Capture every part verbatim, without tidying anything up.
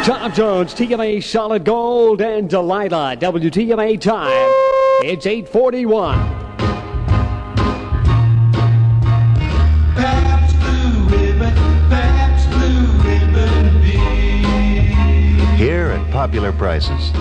Tom Jones, T M A Solid Gold, and Delilah. W T M A time. It's eight forty-one. Pabst Blue Ribbon, Pabst Blue Ribbon beer. Here at popular prices.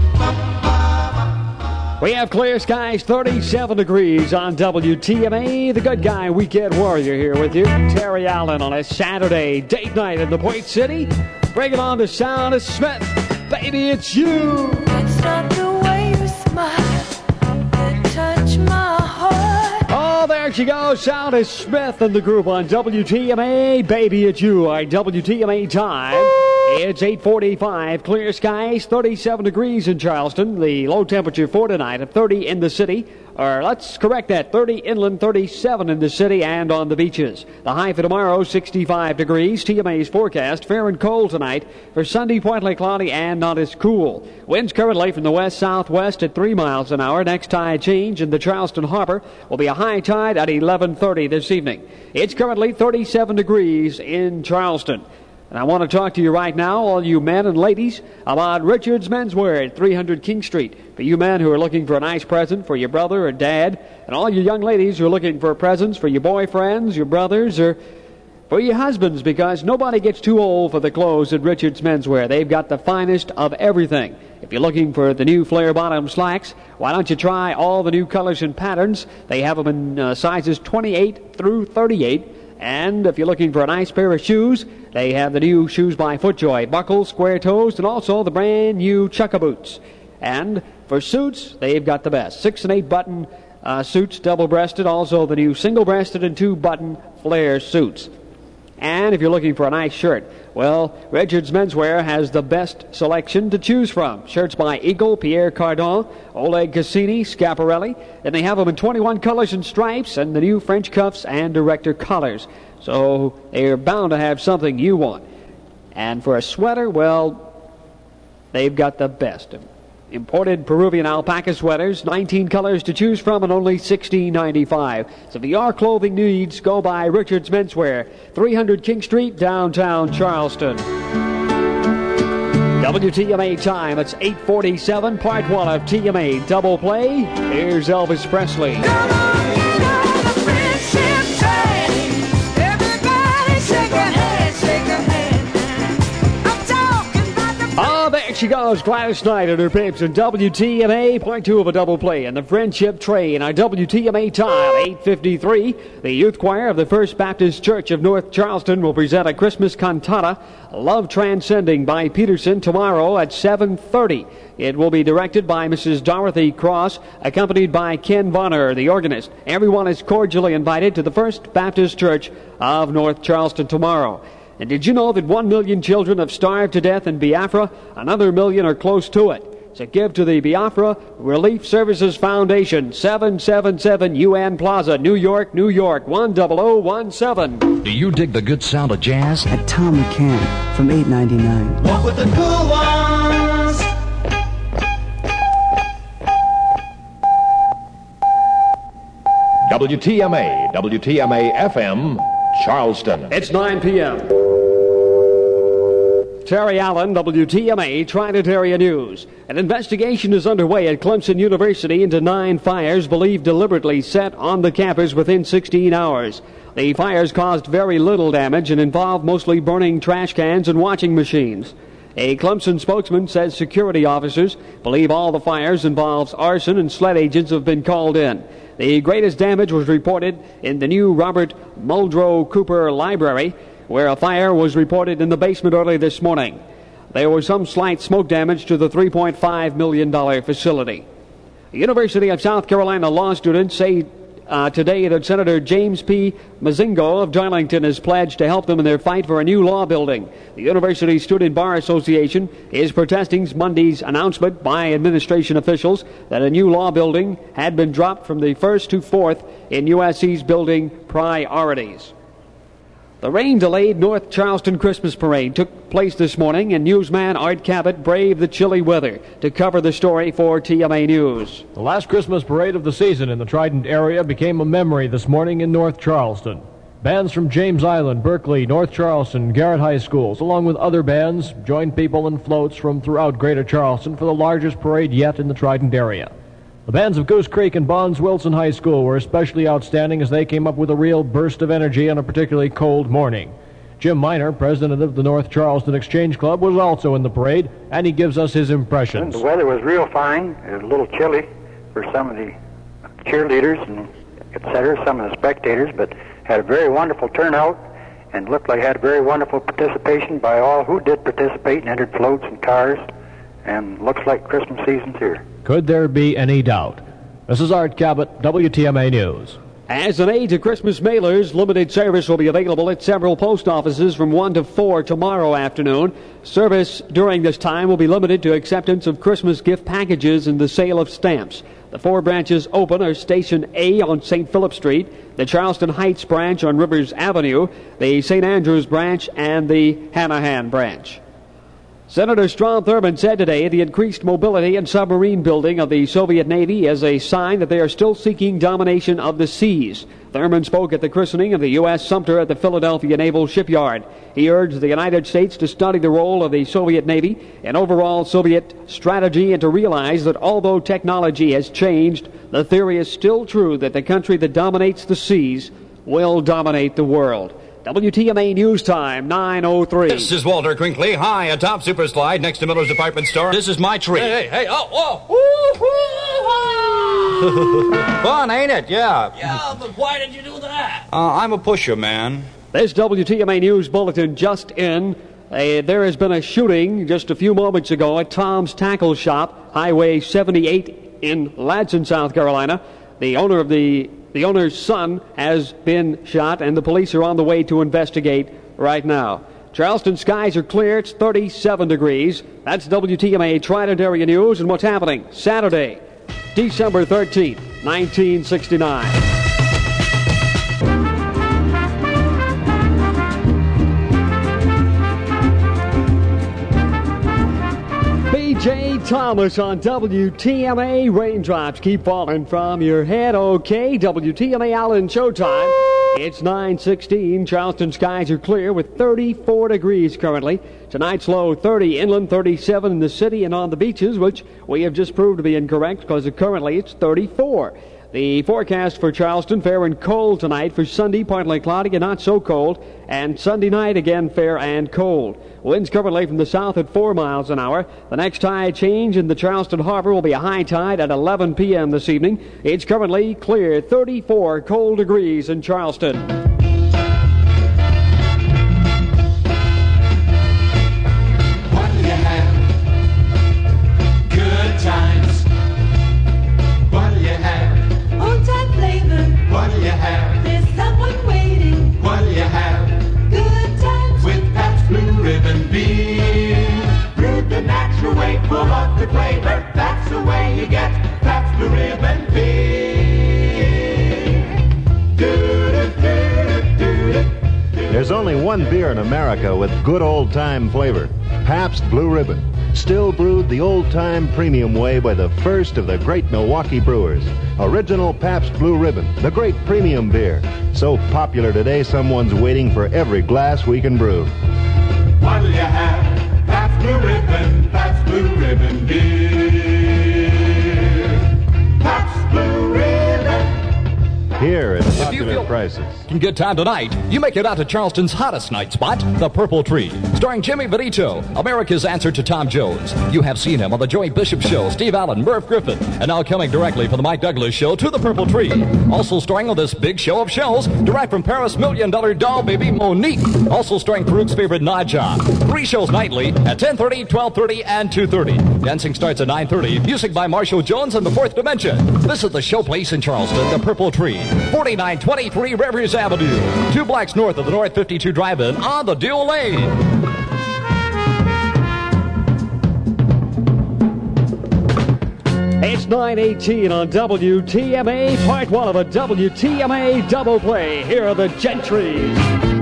We have clear skies, thirty-seven degrees on W T M A. The good guy, weekend warrior here with you. Terry Allen on a Saturday date night in the Point City. Bring it on to Sound of Smith. Baby, it's you. It's not the way you smile that touch my heart. Oh, there she goes. Sound of Smith and the group on W T M A. Baby, it's you. Our W T M A time. It's eight forty-five. Clear skies, thirty-seven degrees in Charleston. The low temperature for tonight of thirty in the city. Or let's correct that, thirty inland, thirty-seven in the city and on the beaches. The high for tomorrow, sixty-five degrees. T M A's forecast, fair and cold tonight. For Sunday, partly cloudy and not as cool. Winds currently from the west-southwest at three miles an hour. Next tide change in the Charleston Harbor will be a high tide at eleven thirty this evening. It's currently thirty-seven degrees in Charleston. And I want to talk to you right now, all you men and ladies, about Richard's Menswear at three hundred King Street. For you men who are looking for a nice present for your brother or dad, and all you young ladies who are looking for presents for your boyfriends, your brothers, or for your husbands, because nobody gets too old for the clothes at Richard's Menswear. They've got the finest of everything. If you're looking for the new flare bottom slacks, why don't you try all the new colors and patterns? They have them in uh, sizes twenty-eight through thirty-eight. And if you're looking for a nice pair of shoes, they have the new shoes by FootJoy, buckles, square toes, and also the brand new Chukka boots. And for suits, they've got the best. Six and eight button uh, suits, double-breasted. Also the new single-breasted and two-button flare suits. And if you're looking for a nice shirt, well, Richard's Menswear has the best selection to choose from. Shirts by Eagle, Pierre Cardin, Oleg Cassini, Schiaparelli. And they have them in twenty-one colors and stripes and the new French cuffs and director collars. So they're bound to have something you want. And for a sweater, well, they've got the best. Imported Peruvian alpaca sweaters, nineteen colors to choose from and only sixteen ninety-five. So for your clothing needs, go by Richard's Menswear, three hundred King Street, downtown Charleston. W T M A time, it's eight forty-seven, part one of T M A Double Play. Here's Elvis Presley. Come on, get on the friendship train. Everybody shake a hand, shake a hand. I'm talking about the... Oh, there she goes, Gladys Knight and her pips in W T M A, point two of a double play. And the Friendship Train, our W T M A time, eight fifty-three. The youth choir of the First Baptist Church of North Charleston will present a Christmas cantata, Love Transcending by Peterson, tomorrow at seven thirty. It will be directed by Missus Dorothy Cross, accompanied by Ken Vonner, the organist. Everyone is cordially invited to the First Baptist Church of North Charleston tomorrow. And did you know that one million children have starved to death in Biafra? Another million are close to it. So give to the Biafra Relief Services Foundation, seven seven seven U N Plaza, New York, New York, one zero zero one seven. Do you dig the good sound of jazz? At Tom McCann from eight ninety-nine. Walk with the cool ones. W T M A, W T M A F M, Charleston. It's nine p.m. Terry Allen, W T M A, Tri-Area News. An investigation is underway at Clemson University into nine fires believed deliberately set on the campus within sixteen hours. The fires caused very little damage and involved mostly burning trash cans and washing machines. A Clemson spokesman says security officers believe all the fires involves arson and SLED agents have been called in. The greatest damage was reported in the new Robert Muldrow Cooper Library, where a fire was reported in the basement early this morning. There was some slight smoke damage to the three point five million dollars facility. The University of South Carolina law students say uh, today that Senator James P. Mazingo of Darlington has pledged to help them in their fight for a new law building. The University Student Bar Association is protesting Monday's announcement by administration officials that a new law building had been dropped from the first to fourth in U S C's building priorities. The rain-delayed North Charleston Christmas Parade took place this morning, and newsman Art Cabot braved the chilly weather to cover the story for T M A News. The last Christmas parade of the season in the Trident area became a memory this morning in North Charleston. Bands from James Island, Berkeley, North Charleston, Garrett High Schools, along with other bands, joined people and floats from throughout Greater Charleston for the largest parade yet in the Trident area. The bands of Goose Creek and Bonds Wilson High School were especially outstanding as they came up with a real burst of energy on a particularly cold morning. Jim Miner, president of the North Charleston Exchange Club, was also in the parade, and he gives us his impressions. The weather was real fine. It was a little chilly for some of the cheerleaders and et cetera, some of the spectators, but had a very wonderful turnout and looked like had very wonderful participation by all who did participate and entered floats and cars, and looks like Christmas season's here. Could there be any doubt? This is Art Cabot, W T M A News. As an aid to Christmas mailers, limited service will be available at several post offices from one to four tomorrow afternoon. Service during this time will be limited to acceptance of Christmas gift packages and the sale of stamps. The four branches open are Station A on Saint Philip Street, the Charleston Heights branch on Rivers Avenue, the Saint Andrews branch, and the Hanahan branch. Senator Strom Thurmond said today the increased mobility and submarine building of the Soviet Navy is a sign that they are still seeking domination of the seas. Thurmond spoke at the christening of the U S Sumter at the Philadelphia Naval Shipyard. He urged the United States to study the role of the Soviet Navy in overall Soviet strategy and to realize that although technology has changed, the theory is still true that the country that dominates the seas will dominate the world. W T M A News Time, nine oh three. This is Walter Quinkly, high atop Super Slide next to Miller's Department Store. This is my tree. Hey, hey, hey, oh, whoa. Fun, ain't it? Yeah. Yeah, but why did you do that? Uh, I'm a pusher, man. This W T M A News Bulletin just in. Uh, there has been a shooting just a few moments ago at Tom's Tackle Shop, Highway seventy-eight in Ladson, South Carolina. The owner of the The owner's son has been shot, and the police are on the way to investigate right now. Charleston skies are clear. It's thirty-seven degrees. That's W T M A Trident Area News and what's happening Saturday, December thirteenth, nineteen sixty-nine. B J Thomas on W T M A. Raindrops keep falling from your head. Okay, W T M A Allen Showtime. It's nine sixteen. Charleston skies are clear with thirty-four degrees currently. Tonight's low thirty inland, thirty-seven in the city and on the beaches, which we have just proved to be incorrect because currently it's thirty-four. The forecast for Charleston, fair and cold tonight. For Sunday, partly cloudy and not so cold. And Sunday night, again, fair and cold. Winds currently from the south at four miles an hour. The next tide change in the Charleston Harbor will be a high tide at eleven p.m. this evening. It's currently clear, thirty-four cold degrees in Charleston. What do you have? Good times. What do you have? Old-time flavor. What do you have? There's someone waiting. What do you have? Good times. With Pabst Blue Ribbon beer. Brewed the natural way, full of the flavor. That's the way you get Pabst Blue Ribbon beer. Do-do-do-do-do-do. There's only one beer in America with good old-time flavor. Pabst Blue Ribbon. Still brewed the old-time premium way by the first of the great Milwaukee brewers. Original Pabst Blue Ribbon, the great premium beer. So popular today, someone's waiting for every glass we can brew. What do you have? Pabst Blue Ribbon, Pabst Blue Ribbon beer. Pabst Blue Ribbon. Here at If you popular feel- prices. Some good time tonight. You make it out to Charleston's hottest night spot, the Purple Tree. Starring Jimmy Benito, America's answer to Tom Jones. You have seen him on the Joey Bishop Show, Steve Allen, Murph Griffin, and now coming directly from the Mike Douglas Show to the Purple Tree. Also starring on this big show of shows, direct from Paris Million Dollar Doll Baby Monique. Also starring Farouk's favorite Naja. Three shows nightly at ten thirty, twelve thirty, and two thirty. Dancing starts at nine thirty. Music by Marshall Jones and the Fourth Dimension. This is the showplace in Charleston, the Purple Tree. forty-nine twenty-three Rivers Avenue. Two blocks north of the North fifty-two Drive-In on the dual lane. It's nine eighteen on W T M A, part one of a W T M A double play. Here are the Gentrys.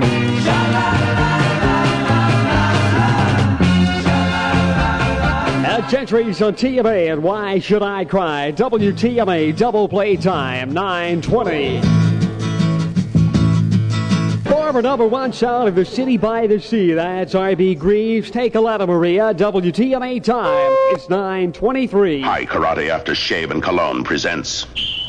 At Gentrys on T M A, and Why Should I Cry? W T M A double play time, nine twenty. Former number one sound of the city by the sea. That's R B Greaves. Take a letter, Maria. W T M A time. It's nine twenty-three. High Karate After Shave and Cologne presents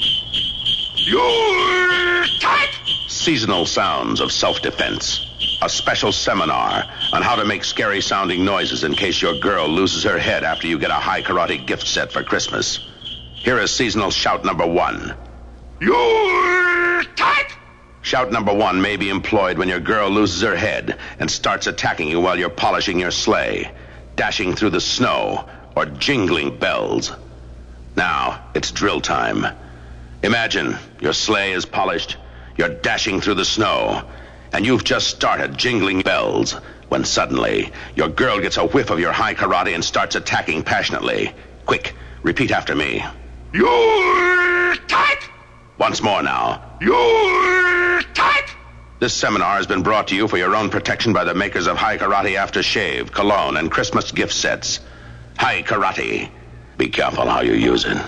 You're Tight! Seasonal Sounds of Self-Defense. A special seminar on how to make scary sounding noises in case your girl loses her head after you get a High Karate gift set for Christmas. Here is seasonal shout number one. You're tight! Shout number one may be employed when your girl loses her head and starts attacking you while you're polishing your sleigh, dashing through the snow, or jingling bells. Now, it's drill time. Imagine your sleigh is polished, you're dashing through the snow, and you've just started jingling bells when suddenly your girl gets a whiff of your High Karate and starts attacking passionately. Quick, repeat after me. You're tight! Once more now. You're tight! This seminar has been brought to you for your own protection by the makers of High Karate After Shave, Cologne, and Christmas gift sets. High Karate. Be careful how you use it.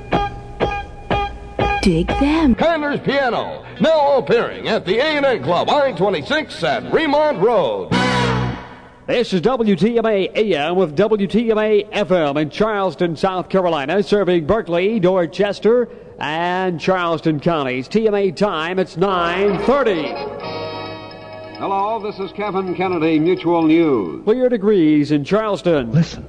Dig them. Handler's Piano, now appearing at the A and N Club, I twenty-six at Remont Road. This is W T M A A M with W T M A F M in Charleston, South Carolina, serving Berkeley, Dorchester, and Charleston counties. T M A time, it's nine thirty. Hello, this is Kevin Kennedy, Mutual News. Clear degrees in Charleston. Listen.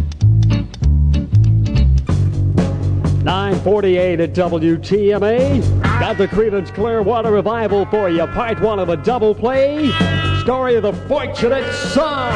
nine forty-eight at W T M A. Got the Creedence Clearwater Revival for you. Part one of a double play. Story of the Fortunate Son.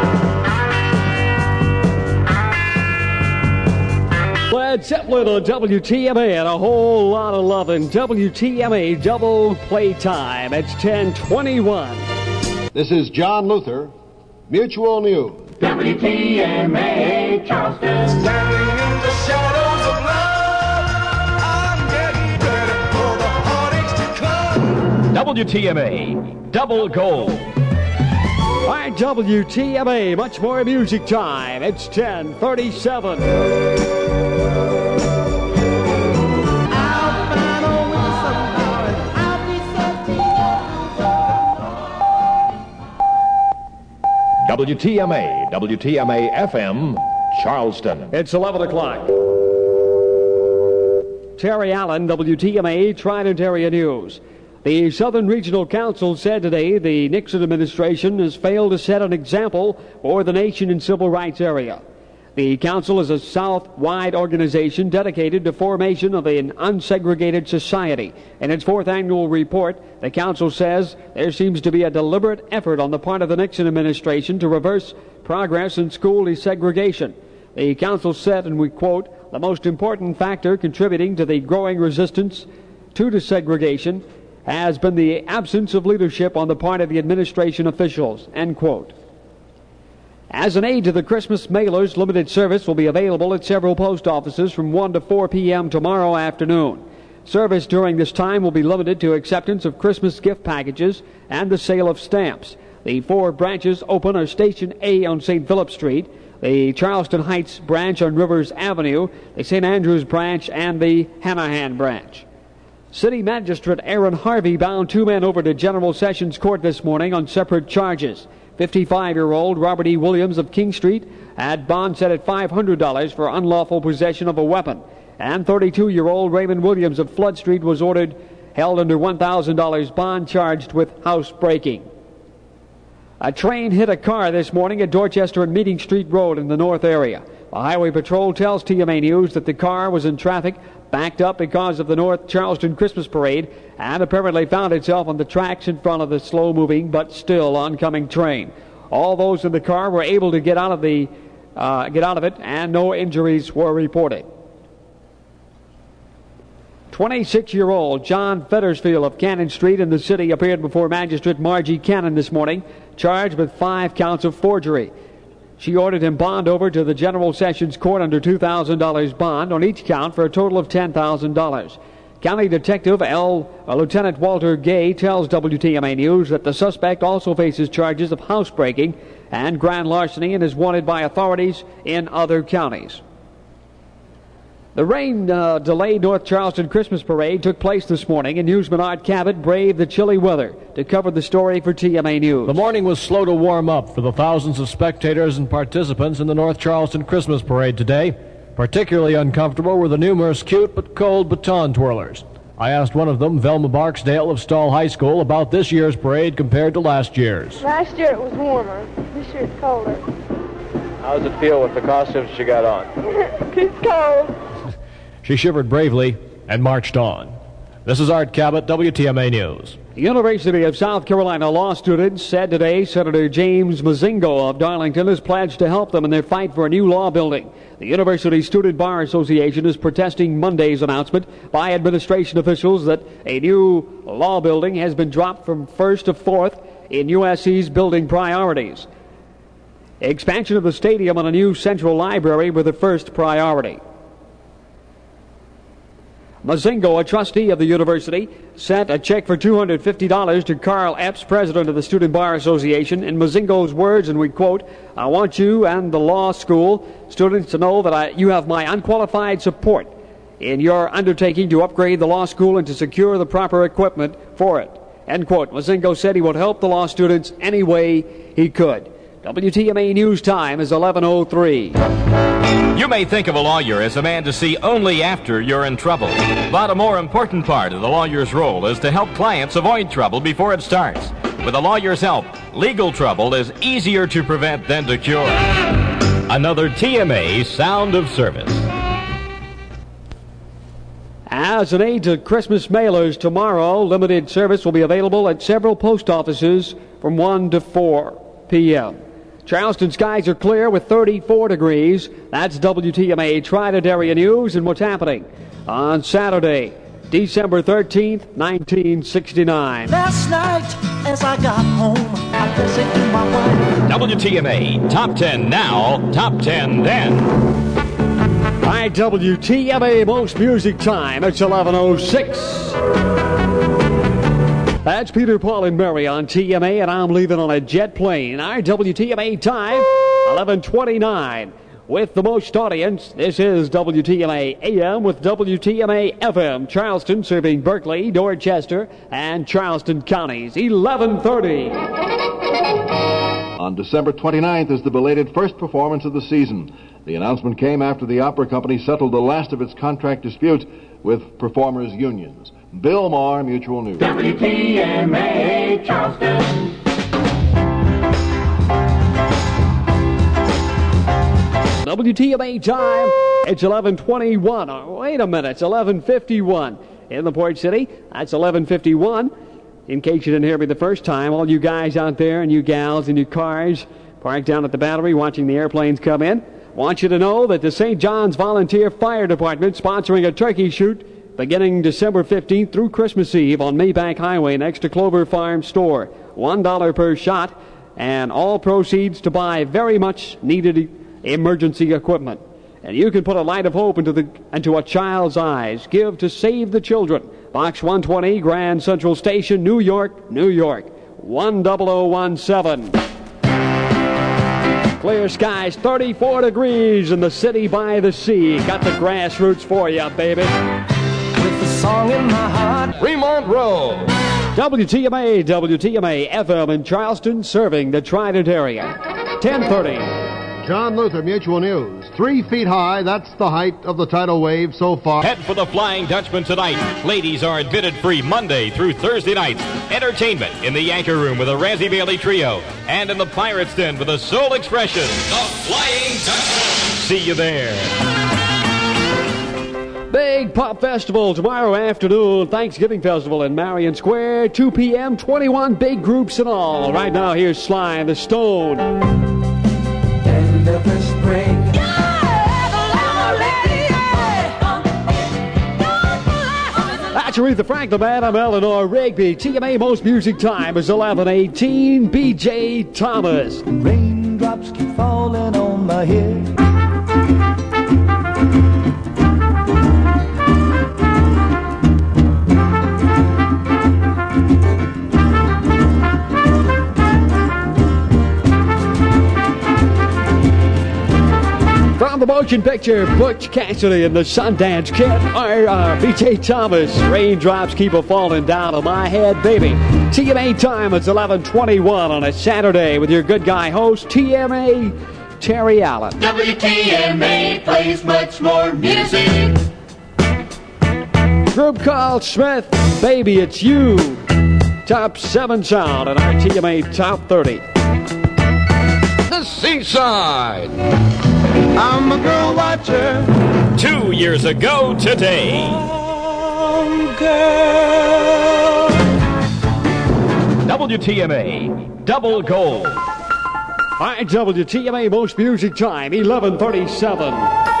Led Zeppelin on W T M A and a whole lot of loving. W T M A double play time. It's ten twenty-one. This is John Luther, Mutual News. W T M A Charleston. Standing in the shadows of love, I'm getting ready for the heartaches to come. W T M A Double Gold. All right, W T M A, much more music time. It's ten thirty-seven. W T M A, W T M A F M, Charleston. It's eleven o'clock. Terry Allen, W T M A, Trident Area News. The Southern Regional Council said today the Nixon administration has failed to set an example for the nation in civil rights area. The council is a South-wide organization dedicated to formation of an unsegregated society. In its fourth annual report, the council says there seems to be a deliberate effort on the part of the Nixon administration to reverse progress in school desegregation. The council said, and we quote, "The most important factor contributing to the growing resistance to desegregation has been the absence of leadership on the part of the administration officials," end quote. As an aid to the Christmas mailers, limited service will be available at several post offices from one to four p.m. tomorrow afternoon. Service during this time will be limited to acceptance of Christmas gift packages and the sale of stamps. The four branches open are Station A on Saint Philip Street, the Charleston Heights branch on Rivers Avenue, the Saint Andrews branch, and the Hanahan branch. City Magistrate Aaron Harvey bound two men over to General Sessions Court this morning on separate charges. fifty-five-year-old Robert E. Williams of King Street had bond set at five hundred dollars for unlawful possession of a weapon, and thirty-two-year-old Raymond Williams of Flood Street was ordered held under one thousand dollars bond charged with housebreaking. A train hit a car this morning at Dorchester and Meeting Street Road in the north area. The Highway Patrol tells T M A News that the car was in traffic, backed up because of the North Charleston Christmas Parade, and apparently found itself on the tracks in front of the slow-moving but still oncoming train. All those in the car were able to get out of the uh, get out of it, and no injuries were reported. twenty-six-year-old John Fettersfield of Cannon Street in the city appeared before Magistrate Margie Cannon this morning, charged with five counts of forgery. She ordered him bond over to the General Sessions Court under two thousand dollars bond on each count for a total of ten thousand dollars. County Detective L. Uh, Lieutenant Walter Gay tells W T M A News that the suspect also faces charges of housebreaking and grand larceny and is wanted by authorities in other counties. The rain-delayed uh, North Charleston Christmas Parade took place this morning, and newsman Art Cabot braved the chilly weather to cover the story for T M A News. The morning was slow to warm up for the thousands of spectators and participants in the North Charleston Christmas Parade today. Particularly uncomfortable were the numerous cute but cold baton twirlers. I asked one of them, Velma Barksdale of Stall High School, about this year's parade compared to last year's. Last year it was warmer. This year it's colder. How does it feel with the costumes you got on? It's cold. She shivered bravely and marched on. This is Art Cabot, W T M A News. The University of South Carolina law students said today Senator James Mozingo of Darlington has pledged to help them in their fight for a new law building. The University Student Bar Association is protesting Monday's announcement by administration officials that a new law building has been dropped from first to fourth in U S C's building priorities. Expansion of the stadium and a new central library were the first priority. Mozingo, a trustee of the university, sent a check for two hundred fifty dollars to Carl Epps, president of the Student Bar Association. In Mozingo's words, and we quote, "I want you and the law school students to know that I, you have my unqualified support in your undertaking to upgrade the law school and to secure the proper equipment for it." End quote. Mozingo said he would help the law students any way he could. W T M A News Time is eleven oh three. You may think of a lawyer as a man to see only after you're in trouble. But a more important part of the lawyer's role is to help clients avoid trouble before it starts. With a lawyer's help, legal trouble is easier to prevent than to cure. Another T M A Sound of Service. As an aid to Christmas mailers, tomorrow limited service will be available at several post offices from one to four p.m. Charleston skies are clear with thirty-four degrees. That's W T M A Tri-State Area News and what's happening on Saturday, December thirteenth, nineteen sixty-nine. Last night, as I got home, I listened to my wife. W T M A Top ten Now, Top ten Then. All right, W T M A Most Music Time. It's eleven oh six. That's Peter, Paul, and Mary on T M A, and I'm leaving on a jet plane. Our W T M A time, eleven twenty-nine. With the most audience, this is W T M A A M with W T M A F M. Charleston serving Berkeley, Dorchester, and Charleston counties. eleven thirty. On December twenty-ninth is the belated first performance of the season. The announcement came after the opera company settled the last of its contract dispute with performers' unions. Bill Maher, Mutual News. W T M A Charleston. W T M A time, it's eleven twenty-one. Oh, wait a minute, it's eleven fifty-one in the Port City. That's eleven fifty-one. In case you didn't hear me the first time, all you guys out there and you gals in your cars parked down at the Battery watching the airplanes come in, want you to know that the Saint John's Volunteer Fire Department sponsoring a turkey shoot beginning December fifteenth through Christmas Eve on Maybank Highway next to Clover Farm Store. one dollar per shot, and all proceeds to buy very much needed emergency equipment. And you can put a light of hope into the into a child's eyes. Give to Save the Children. Box one twenty, Grand Central Station, New York, New York. one zero zero one seven. Clear skies, thirty-four degrees in the city by the sea. Got the grassroots for you, baby. With the song in my heart. Fremont Road. W T M A, W T M A F M in Charleston, serving the Tri-State area. ten thirty. John Luther, Mutual News. Three feet high, that's the height of the tidal wave so far. Head for the Flying Dutchman tonight. Ladies are admitted free Monday through Thursday nights. Entertainment in the Yanker Room with a Razzie Bailey Trio. And in the Pirates Den with a Soul Expression. The Flying Dutchman. See you there. Big Pop Festival tomorrow afternoon. Thanksgiving Festival in Marion Square. two p.m., twenty-one big groups in all. Right now, here's Sly and the Stone. End of the spring. That's Aretha Franklin, man. I'm Eleanor Rigby. T M A Most Music Time is eleven eighteen. B J Thomas. Raindrops keep falling on my head. From the motion picture Butch Cassidy and the Sundance Kid, or uh, B J Thomas, Raindrops Keep a Falling Down on My Head, Baby. T M A time, it's eleven twenty-one on a Saturday with your good guy host, T M A, Terry Allen. W T M A plays much more music. Group called Smith, Baby It's You. Top seven sound in our T M A Top thirty. The Seaside. I'm a girl watcher. Two years ago today. Oh, girl. W T M A Double Gold. All right, W T M A Most Music Time, eleven thirty-seven.